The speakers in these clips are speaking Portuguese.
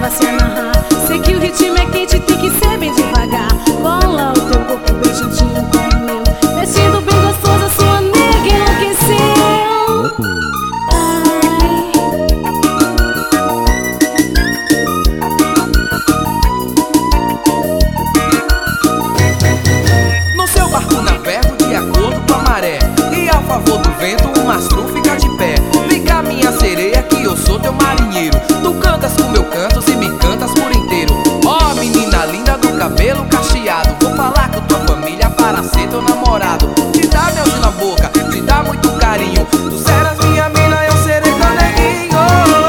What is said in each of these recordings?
pra se amarrar. Sei que o ritmo é quente, tem que ser bem devagar. Bola o teu corpo bem juntinho com o meu, mexendo bem gostoso, a sua nega enlouqueceu. No seu barco navego de acordo com a maré, e a favor do vento o mastro fica de pé. Vem cá minha sereia que eu sou teu marinheiro. Tu cantas com meu canto e me cantas por inteiro. Ó menina linda do cabelo cacheado, vou falar com tua família para ser teu namorado. Te dá melzinho na boca, te dá muito carinho. Tu serás minha mina, eu serei teu neguinho.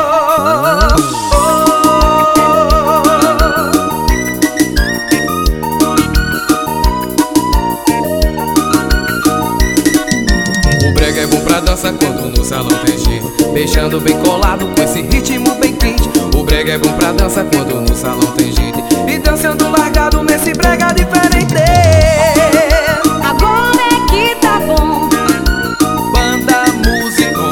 O brega é bom pra dança quando no salão tem gente, beijando bem colado com esse ritmo bem quente. O brega é bom pra dança quando no salão tem gente, e dançando largado nesse brega diferente. Agora é que tá bom. Banda Musicom.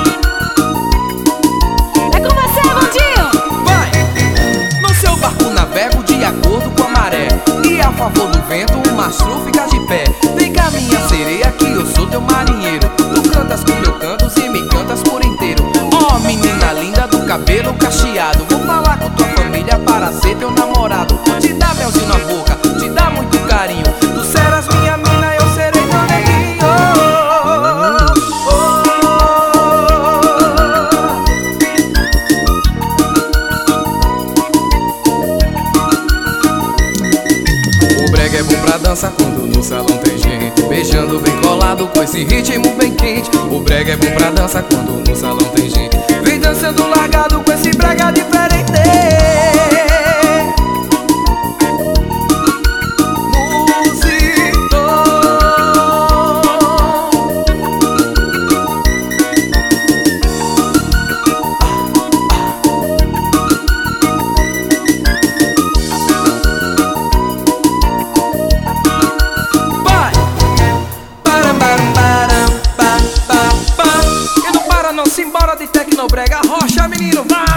É com você, Bandinho. Vai! No seu barco navego de acordo com a maré, e a favor do vento o mastro fica de pé. Vem cá minha sereia que eu sou teu marinheiro. Tu cantas com meu canto e me cantas por inteiro. Ó menina linda do cabelo cacheado, vou falar com tua família para ser teu namorado. Te dá melzinho na boca, te dá muito carinho. Tu serás minha mina, eu serei teu neguinho. O brega é bom pra dança quando no salão tem gente, beijando bem colado com esse ritmo bem quente. O brega é bom pra dança quando no salão tem gente, vem dançando largado com esse brega diferente. Simbora de Tecnobrega, rocha menino, vai!